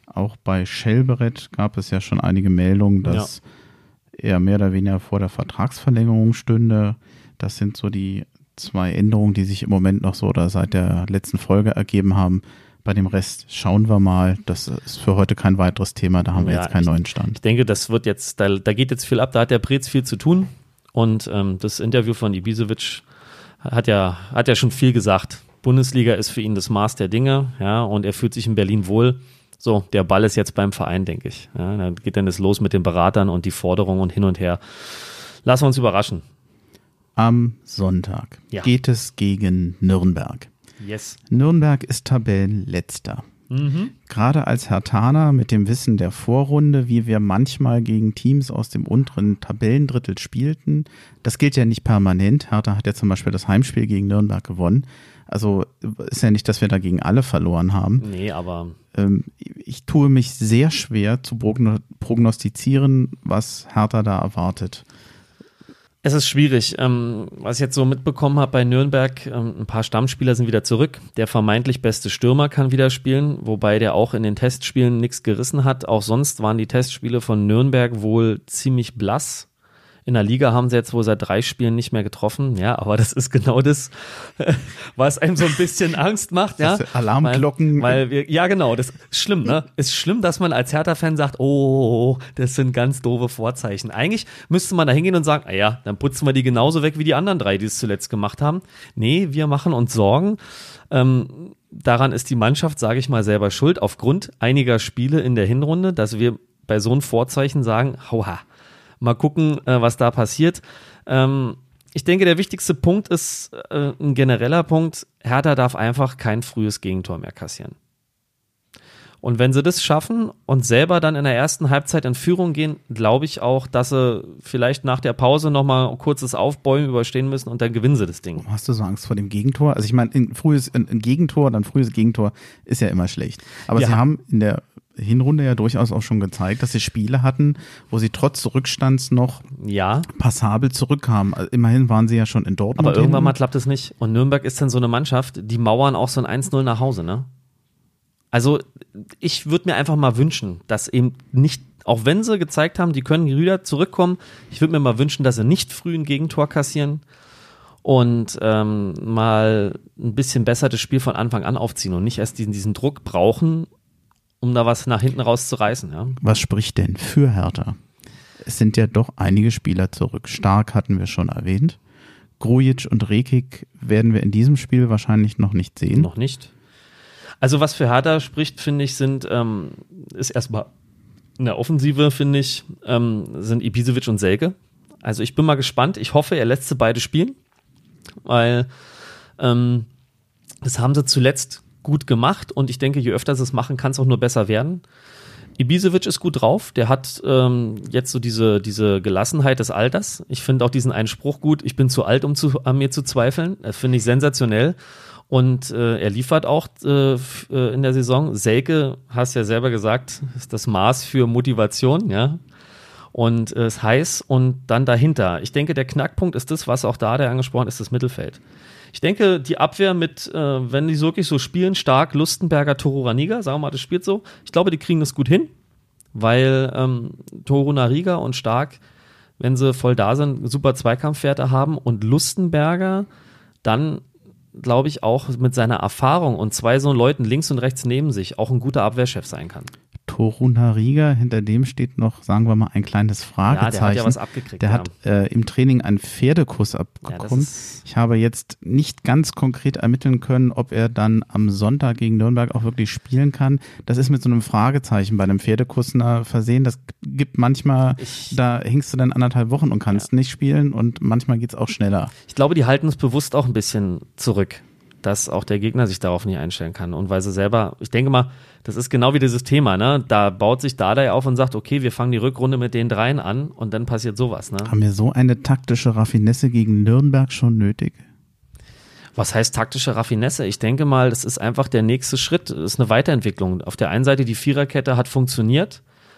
Auch bei Schelberet gab es ja schon einige Meldungen, dass ja. er mehr oder weniger vor der Vertragsverlängerung stünde. Das sind so die zwei Änderungen, die sich im Moment noch so oder seit der letzten Folge ergeben haben. Bei dem Rest schauen wir mal. Das ist für heute kein weiteres Thema. Da haben wir ja, jetzt keinen ich, neuen Stand. Ich denke, das wird jetzt, da, da geht jetzt viel ab. Da hat der Preetz viel zu tun. Und ähm, das Interview von Ibisevic hat ja, hat ja schon viel gesagt. Bundesliga ist für ihn das Maß der Dinge. Ja, und er fühlt sich in Berlin wohl. So, der Ball ist jetzt beim Verein, denke ich. Ja, da geht dann das los mit den Beratern und die Forderungen und hin und her. Lassen wir uns überraschen. Am Sonntag ja. geht es gegen Nürnberg. Yes. Nürnberg ist Tabellenletzter. Mhm. Gerade als Herthaner mit dem Wissen der Vorrunde, wie wir manchmal gegen Teams aus dem unteren Tabellendrittel spielten, das gilt ja nicht permanent. Hertha hat ja zum Beispiel das Heimspiel gegen Nürnberg gewonnen. Also ist ja nicht, dass wir dagegen alle verloren haben. Nee, aber ähm, ich tue mich sehr schwer zu prognostizieren, was Hertha da erwartet. Es ist schwierig. Ähm, was ich jetzt so mitbekommen habe bei Nürnberg, ähm, ein paar Stammspieler sind wieder zurück. Der vermeintlich beste Stürmer kann wieder spielen, wobei der auch in den Testspielen nichts gerissen hat. Auch sonst waren die Testspiele von Nürnberg wohl ziemlich blass. In der Liga haben sie jetzt wohl seit drei Spielen nicht mehr getroffen. Ja, aber das ist genau das, was einem so ein bisschen Angst macht. Ja, Alarmglocken. Weil, weil wir, ja, genau, das ist schlimm, ne? Ist schlimm, dass man als Hertha-Fan sagt, oh, das sind ganz doofe Vorzeichen. Eigentlich müsste man da hingehen und sagen, ah ja, dann putzen wir die genauso weg wie die anderen drei, die es zuletzt gemacht haben. Nee, wir machen uns Sorgen. Ähm, daran ist die Mannschaft, sage ich mal, selber schuld, aufgrund einiger Spiele in der Hinrunde, dass wir bei so einem Vorzeichen sagen, hauha. Mal gucken, äh, was da passiert. Ähm, ich denke, der wichtigste Punkt ist äh, ein genereller Punkt. Hertha darf einfach kein frühes Gegentor mehr kassieren. Und wenn sie das schaffen und selber dann in der ersten Halbzeit in Führung gehen, glaube ich auch, dass sie vielleicht nach der Pause nochmal ein kurzes Aufbäumen überstehen müssen und dann gewinnen sie das Ding. Hast du so Angst vor dem Gegentor? Also ich meine, ein frühes ein, ein Gegentor, dann frühes Gegentor ist ja immer schlecht. Aber ja. sie haben in der Hinrunde ja durchaus auch schon gezeigt, dass sie Spiele hatten, wo sie trotz Rückstands noch ja. passabel zurückkamen. Also immerhin waren sie ja schon in Dortmund. Aber irgendwann mal klappt es nicht. Und Nürnberg ist dann so eine Mannschaft, die mauern auch so ein eins null nach Hause, ne? Also ich würde mir einfach mal wünschen, dass eben nicht, auch wenn sie gezeigt haben, die können wieder zurückkommen, ich würde mir mal wünschen, dass sie nicht früh ein Gegentor kassieren und ähm, mal ein bisschen besser das Spiel von Anfang an aufziehen und nicht erst diesen, diesen Druck brauchen, um da was nach hinten rauszureißen. Ja. Was spricht denn für Hertha? Es sind ja doch einige Spieler zurück. Stark hatten wir schon erwähnt. Grujic und Rekik werden wir in diesem Spiel wahrscheinlich noch nicht sehen. Noch nicht. Also was für Hertha spricht, finde ich, sind ähm, ist erstmal in der Offensive, finde ich, ähm, sind Ibisevic und Selke. Also ich bin mal gespannt. Ich hoffe, er lässt sie beide spielen, weil ähm, das haben sie zuletzt gut gemacht und ich denke, je öfter sie es machen, kann es auch nur besser werden. Ibisevic ist gut drauf, der hat ähm, jetzt so diese, diese Gelassenheit des Alters. Ich finde auch diesen einen Spruch gut, ich bin zu alt, um zu, an mir zu zweifeln. Das finde ich sensationell und äh, er liefert auch äh, in der Saison. Selke, hast ja selber gesagt, ist das Maß für Motivation, ja. Und es äh, ist heiß und dann dahinter. Ich denke, der Knackpunkt ist das, was auch da der angesprochen ist, das Mittelfeld. Ich denke, die Abwehr mit, äh, wenn die wirklich so spielen, Stark, Lustenberger, Torunariga, sagen wir mal, das spielt so. Ich glaube, die kriegen das gut hin, weil ähm, Torunariga und Stark, wenn sie voll da sind, super Zweikampfwerte haben und Lustenberger dann, glaube ich, auch mit seiner Erfahrung und zwei so Leuten links und rechts neben sich auch ein guter Abwehrchef sein kann. Torunariga, hinter dem steht noch, sagen wir mal, ein kleines Fragezeichen. Ja, der hat ja was abgekriegt. Der ja. hat äh, im Training einen Pferdekuss abbekommen. Ja, ich habe jetzt nicht ganz konkret ermitteln können, ob er dann am Sonntag gegen Nürnberg auch wirklich spielen kann. Das ist mit so einem Fragezeichen bei einem Pferdekuss versehen. Das gibt manchmal, ich, da hängst du dann anderthalb Wochen und kannst ja. nicht spielen und manchmal geht's auch schneller. Ich glaube, die halten es bewusst auch ein bisschen zurück, dass auch der Gegner sich darauf nicht einstellen kann. Und weil sie selber, ich denke mal, das ist genau wie dieses Thema, ne? Da baut sich Dardai auf und sagt, okay, wir fangen die Rückrunde mit den dreien an und dann passiert sowas, ne? Haben wir so eine taktische Raffinesse gegen Nürnberg schon nötig? Was heißt taktische Raffinesse? Ich denke mal, das ist einfach der nächste Schritt, das ist eine Weiterentwicklung. Auf der einen Seite, die Viererkette hat funktioniert,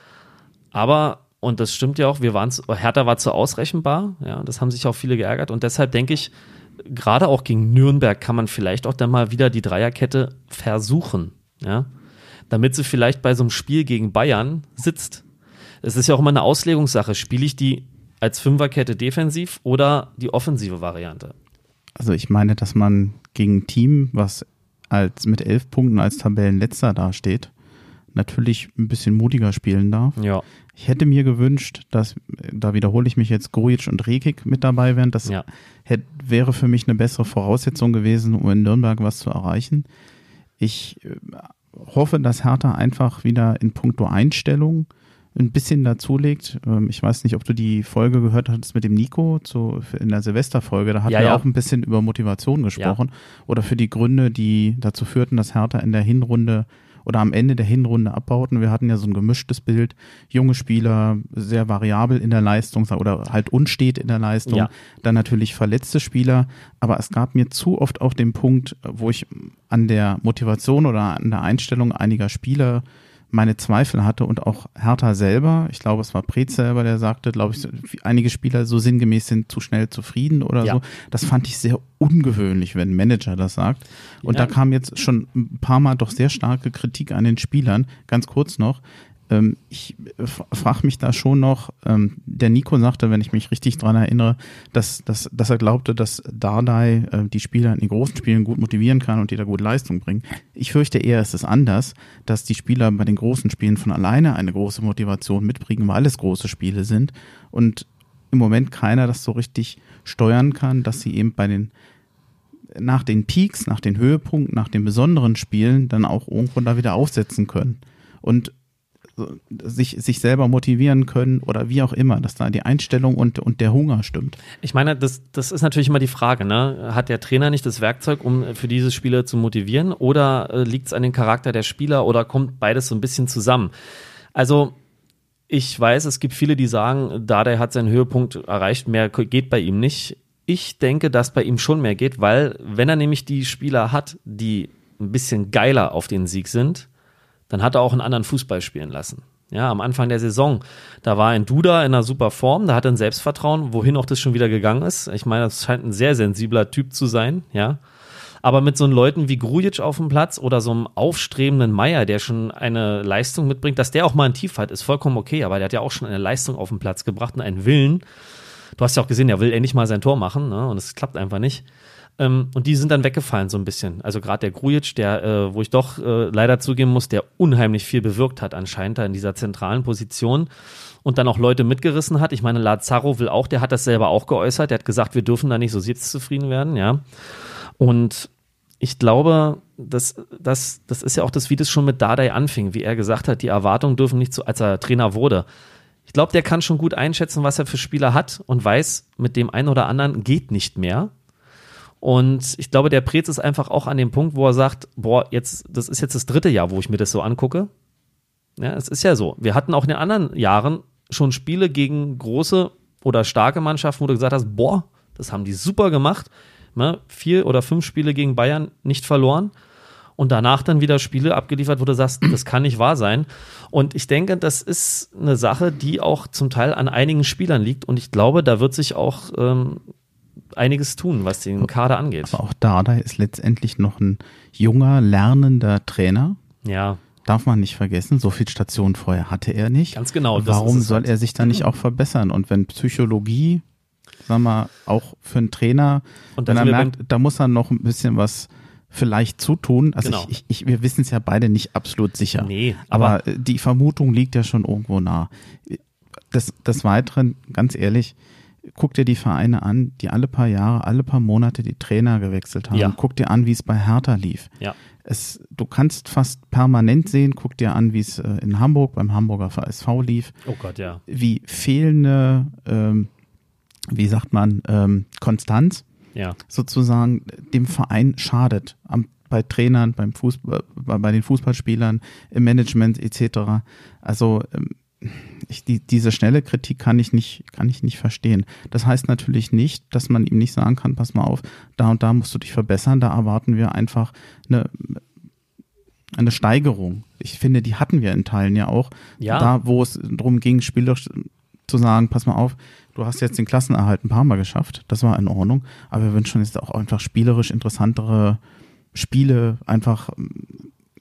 aber, und das stimmt ja auch, wir waren, Hertha war zu ausrechenbar, ja, das haben sich auch viele geärgert und deshalb denke ich, gerade auch gegen Nürnberg kann man vielleicht auch dann mal wieder die Dreierkette versuchen, ja. damit sie vielleicht bei so einem Spiel gegen Bayern sitzt. Es ist ja auch immer eine Auslegungssache. Spiele ich die als Fünferkette defensiv oder die offensive Variante? Also ich meine, dass man gegen ein Team, was als mit elf Punkten als Tabellenletzter dasteht, natürlich ein bisschen mutiger spielen darf. Ja. Ich hätte mir gewünscht, dass, da wiederhole ich mich jetzt, Grujic und Rekik mit dabei wären. Das ja. hätte, wäre für mich eine bessere Voraussetzung gewesen, um in Nürnberg was zu erreichen. Ich äh, hoffe, dass Hertha einfach wieder in puncto Einstellung ein bisschen dazulegt. Ähm, ich weiß nicht, ob du die Folge gehört hattest mit dem Nico zu, in der Silvesterfolge. Da hat ja, er ja. auch ein bisschen über Motivation gesprochen. Ja. Oder für die Gründe, die dazu führten, dass Hertha in der Hinrunde oder am Ende der Hinrunde abbauten. Wir hatten ja so ein gemischtes Bild. Junge Spieler, sehr variabel in der Leistung oder halt unstet in der Leistung. Ja. Dann natürlich verletzte Spieler. Aber es gab mir zu oft auch den Punkt, wo ich an der Motivation oder an der Einstellung einiger Spieler meine Zweifel hatte und auch Hertha selber, ich glaube, es war Preetz selber, der sagte, glaube ich, einige Spieler so sinngemäß sind zu schnell zufrieden oder ja. so. Das fand ich sehr ungewöhnlich, wenn ein Manager das sagt. Und ja. da kam jetzt schon ein paar Mal doch sehr starke Kritik an den Spielern. Ganz kurz noch, ähm, ich frage mich da schon noch, ähm, der Nico sagte, wenn ich mich richtig dran erinnere, dass, dass, dass er glaubte, dass Dardai äh, die Spieler in den großen Spielen gut motivieren kann und die da gut Leistung bringen. Ich fürchte eher, ist es anders, dass die Spieler bei den großen Spielen von alleine eine große Motivation mitbringen, weil es große Spiele sind und im Moment keiner das so richtig steuern kann, dass sie eben bei den nach den Peaks, nach den Höhepunkten, nach den besonderen Spielen dann auch irgendwo da wieder aufsetzen können und sich, sich selber motivieren können oder wie auch immer, dass da die Einstellung und, und der Hunger stimmt. Ich meine, das, das ist natürlich immer die Frage, ne? Hat der Trainer nicht das Werkzeug, um für diese Spieler zu motivieren, oder äh, liegt es an dem Charakter der Spieler oder kommt beides so ein bisschen zusammen? Also ich weiß, es gibt viele, die sagen, Dardai hat seinen Höhepunkt erreicht, mehr geht bei ihm nicht. Ich denke, dass bei ihm schon mehr geht, weil wenn er nämlich die Spieler hat, die ein bisschen geiler auf den Sieg sind, dann hat er auch einen anderen Fußball spielen lassen. Ja, am Anfang der Saison, da war ein Duda in einer super Form, da hat er ein Selbstvertrauen, wohin auch das schon wieder gegangen ist. Ich meine, das scheint ein sehr sensibler Typ zu sein, ja. Aber mit so einen Leuten wie Grujic auf dem Platz oder so einem aufstrebenden Meier, der schon eine Leistung mitbringt, dass der auch mal ein Tief hat, ist vollkommen okay, aber der hat ja auch schon eine Leistung auf den Platz gebracht und einen Willen. Du hast ja auch gesehen, er will endlich mal sein Tor machen, ne? Und es klappt einfach nicht. Ähm, und die sind dann weggefallen so ein bisschen. Also gerade der Grujic, der, äh, wo ich doch äh, leider zugeben muss, der unheimlich viel bewirkt hat anscheinend da in dieser zentralen Position und dann auch Leute mitgerissen hat. Ich meine, Lazaro will auch, der hat das selber auch geäußert, der hat gesagt, wir dürfen da nicht so selbstzufrieden werden, ja. Und ich glaube, das, das, das ist ja auch das, wie das schon mit Dardai anfing, wie er gesagt hat, die Erwartungen dürfen nicht so, als er Trainer wurde. Ich glaube, der kann schon gut einschätzen, was er für Spieler hat und weiß, mit dem einen oder anderen geht nicht mehr. Und ich glaube, der Preetz ist einfach auch an dem Punkt, wo er sagt, boah, jetzt, das ist jetzt das dritte Jahr, wo ich mir das so angucke. Ja, es ist ja so. Wir hatten auch in den anderen Jahren schon Spiele gegen große oder starke Mannschaften, wo du gesagt hast, boah, das haben die super gemacht. Ne? Vier oder fünf Spiele gegen Bayern nicht verloren. Und danach dann wieder Spiele abgeliefert, wo du sagst, das kann nicht wahr sein. Und ich denke, das ist eine Sache, die auch zum Teil an einigen Spielern liegt. Und ich glaube, da wird sich auch ähm, einiges tun, was den Kader angeht. Aber auch Dardai ist letztendlich noch ein junger, lernender Trainer. Ja. Darf man nicht vergessen, so viel Stationen vorher hatte er nicht. Ganz genau. Warum soll er sich da nicht auch verbessern? Und wenn Psychologie, sagen wir mal, auch für einen Trainer, und wenn er merkt, da muss er noch ein bisschen was vielleicht zutun. Also genau. ich, ich, wir wissen es ja beide nicht absolut sicher. Nee, aber, aber die Vermutung liegt ja schon irgendwo nah. Des, des Weiteren, ganz ehrlich, guck dir die Vereine an, die alle paar Jahre, alle paar Monate die Trainer gewechselt haben. Ja. Guck dir an, wie es bei Hertha lief. Ja. Es, du kannst fast permanent sehen, guck dir an, wie es äh, in Hamburg beim Hamburger V S V lief. Oh Gott, ja. Wie fehlende, ähm, wie sagt man, ähm, Konstanz ja. sozusagen dem Verein schadet. Am, bei Trainern, beim Fußball, bei, bei den Fußballspielern, im Management et cetera. Also ähm, Ich, die, diese schnelle Kritik kann ich nicht, kann ich nicht verstehen. Das heißt natürlich nicht, dass man ihm nicht sagen kann, pass mal auf, da und da musst du dich verbessern, da erwarten wir einfach eine, eine Steigerung. Ich finde, die hatten wir in Teilen ja auch. Ja. Da, wo es darum ging, spielerisch zu sagen, pass mal auf, du hast jetzt den Klassenerhalt ein paar Mal geschafft, das war in Ordnung, aber wir wünschen uns jetzt auch einfach spielerisch interessantere Spiele, einfach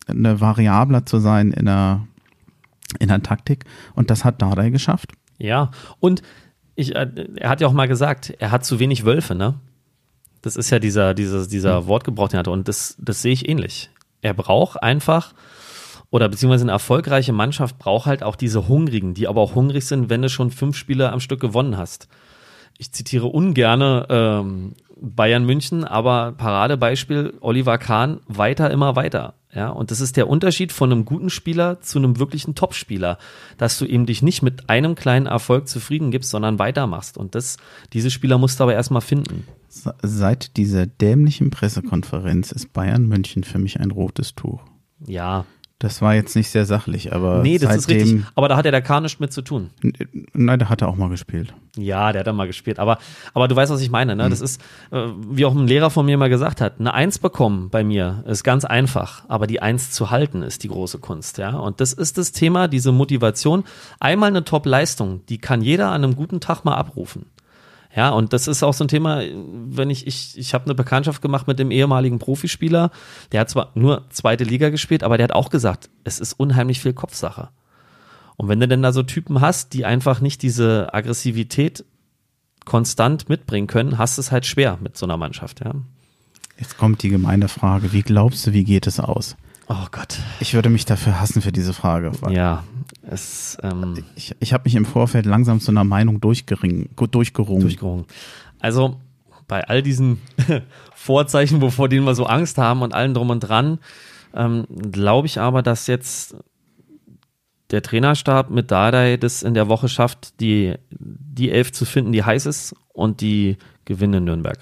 eine variabler zu sein in der, in der Taktik. Und das hat Dardai geschafft. Ja, und ich, er hat ja auch mal gesagt, er hat zu wenig Wölfe, ne? Das ist ja dieser, dieser, dieser mhm. Wortgebrauch, den er hatte. Und das, das sehe ich ähnlich. Er braucht einfach, oder beziehungsweise eine erfolgreiche Mannschaft braucht halt auch diese Hungrigen, die aber auch hungrig sind, wenn du schon fünf Spiele am Stück gewonnen hast. Ich zitiere ungerne ähm, Bayern München, aber Paradebeispiel Oliver Kahn, weiter, immer weiter. Ja, und das ist der Unterschied von einem guten Spieler zu einem wirklichen Topspieler, dass du eben dich nicht mit einem kleinen Erfolg zufrieden gibst, sondern weitermachst. Und das, diese Spieler musst du aber erstmal finden. Seit dieser dämlichen Pressekonferenz ist Bayern München für mich ein rotes Tuch. Ja. Das war jetzt nicht sehr sachlich, aber nee, das seitdem, ist richtig. Aber da hat ja der Kahn nichts mit zu tun. Nein, der hat er auch mal gespielt. Ja, der hat dann mal gespielt. Aber, aber du weißt, was ich meine. Ne? Mhm. Das ist, äh, wie auch ein Lehrer von mir mal gesagt hat, eine Eins bekommen bei mir ist ganz einfach, aber die Eins zu halten ist die große Kunst. Ja? Und das ist das Thema, diese Motivation. Einmal eine Top-Leistung, die kann jeder an einem guten Tag mal abrufen. Ja, und das ist auch so ein Thema, wenn ich, ich, ich habe eine Bekanntschaft gemacht mit dem ehemaligen Profispieler, der hat zwar nur zweite Liga gespielt, aber der hat auch gesagt, es ist unheimlich viel Kopfsache. Und wenn du denn da so Typen hast, die einfach nicht diese Aggressivität konstant mitbringen können, hast du es halt schwer mit so einer Mannschaft, ja. Jetzt kommt die gemeine Frage, wie glaubst du, wie geht es aus? Oh Gott. Ich würde mich dafür hassen für diese Frage. Ja, es, ähm, ich, ich habe mich im Vorfeld langsam zu einer Meinung durchgerungen. durchgerungen. durchgerungen. Also bei all diesen Vorzeichen, wovor denen wir so Angst haben und allen drum und dran, ähm, glaube ich aber, dass jetzt der Trainerstab mit Dardai das in der Woche schafft, die, die Elf zu finden, die heiß ist und die gewinnen in Nürnberg.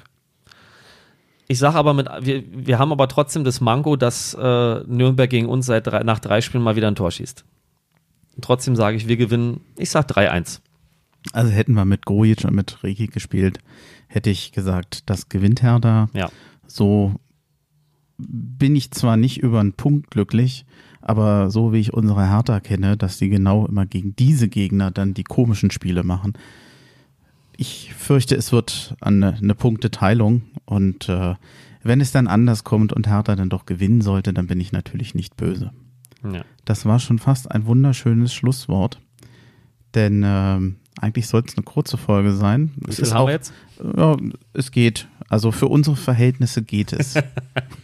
Ich sage aber, mit, wir, wir haben aber trotzdem das Manko, dass äh, Nürnberg gegen uns seit drei, nach drei Spielen mal wieder ein Tor schießt. Und trotzdem sage ich, wir gewinnen, ich sage drei eins. Also hätten wir mit Grujic und mit Reki gespielt, hätte ich gesagt, das gewinnt Hertha. Ja. So bin ich zwar nicht über einen Punkt glücklich, aber so wie ich unsere Hertha kenne, dass die genau immer gegen diese Gegner dann die komischen Spiele machen. Ich fürchte, es wird eine, eine Punkteteilung und äh, wenn es dann anders kommt und Hertha dann doch gewinnen sollte, dann bin ich natürlich nicht böse. Ja. Das war schon fast ein wunderschönes Schlusswort, denn äh, eigentlich soll es eine kurze Folge sein. Wie es viel ist haben auch, wir jetzt? Ja, es geht. Also für unsere Verhältnisse geht es. äh,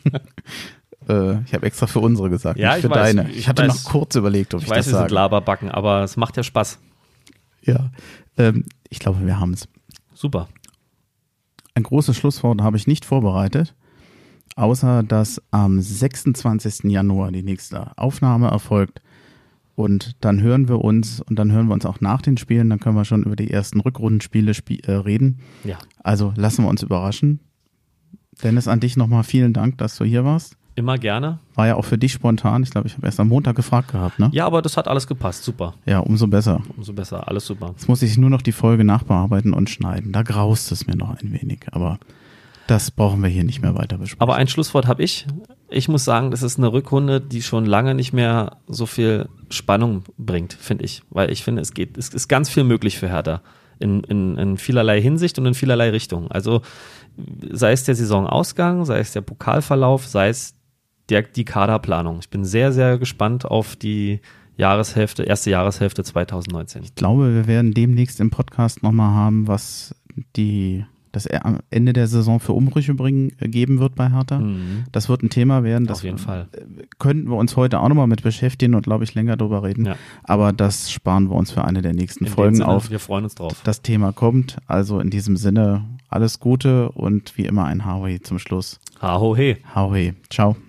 ich habe extra für unsere gesagt, ja, nicht für weiß, deine. Ich, ich hatte weiß, noch kurz überlegt, ob ich, ich weiß, das sage. Ich weiß, wir sind Laberbacken, aber es macht ja Spaß. Ja, ähm, ich glaube, wir haben es. Super. Ein großes Schlusswort habe ich nicht vorbereitet, außer dass am sechsundzwanzigsten Januar die nächste Aufnahme erfolgt und dann hören wir uns und dann hören wir uns auch nach den Spielen, dann können wir schon über die ersten Rückrundenspiele spie- äh, reden. Ja. Also lassen wir uns überraschen. Dennis, an dich nochmal vielen Dank, dass du hier warst. Immer gerne. War ja auch für dich spontan. Ich glaube, ich habe erst am Montag gefragt gehabt, ne? Ja, aber das hat alles gepasst. Super. Ja, umso besser. Umso besser. Alles super. Jetzt muss ich nur noch die Folge nachbearbeiten und schneiden. Da graust es mir noch ein wenig. Aber das brauchen wir hier nicht mehr weiter besprechen. Aber ein Schlusswort habe ich. Ich muss sagen, das ist eine Rückrunde, die schon lange nicht mehr so viel Spannung bringt, finde ich. Weil ich finde, es geht, es ist ganz viel möglich für Hertha. In, in, in vielerlei Hinsicht und in vielerlei Richtung. Also sei es der Saisonausgang, sei es der Pokalverlauf, sei es Der, die Kaderplanung. Ich bin sehr, sehr gespannt auf die Jahreshälfte, erste Jahreshälfte zwanzig neunzehn. Ich glaube, wir werden demnächst im Podcast nochmal haben, was die, das Ende der Saison für Umbrüche bringen, geben wird bei Hertha. Mhm. Das wird ein Thema werden. Das auf jeden Fall. Könnten wir uns heute auch nochmal mit beschäftigen und, glaube ich, länger drüber reden. Ja. Aber das sparen wir uns für eine der nächsten in Folgen Sinne, auf. Wir freuen uns drauf. Das Thema kommt. Also in diesem Sinne alles Gute und wie immer ein Hauhe zum Schluss. Haho he. Hauhe. Ciao.